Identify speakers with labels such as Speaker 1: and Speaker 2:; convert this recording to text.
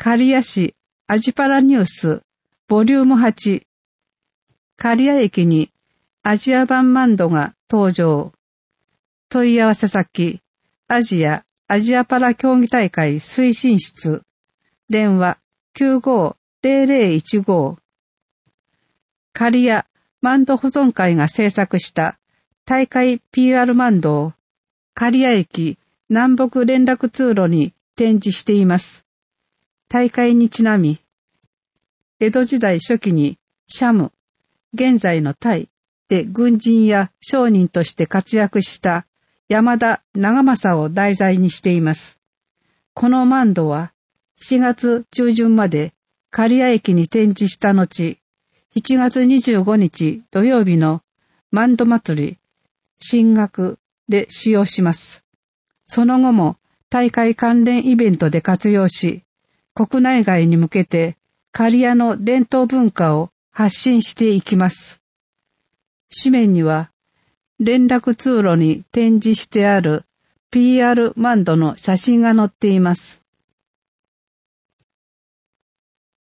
Speaker 1: 刈谷市アジパラニュースボリューム8、刈谷駅にアジア版マンドが登場。問い合わせ先、アジアパラ競技大会推進室、電話950015。刈谷マンド保存会が制作した大会 PR マンドを刈谷駅南北連絡通路に展示しています。大会にちなみ、江戸時代初期にシャム、現在のタイで軍人や商人として活躍した山田長政を題材にしています。このマンドは7月中旬まで刈谷駅に展示した後、7月25日土曜日のマンド祭り、進学で使用します。その後も大会関連イベントで活用し、国内外に向けて刈谷の伝統文化を発信していきます。紙面には、連絡通路に展示してある PR マンドの写真が載っています。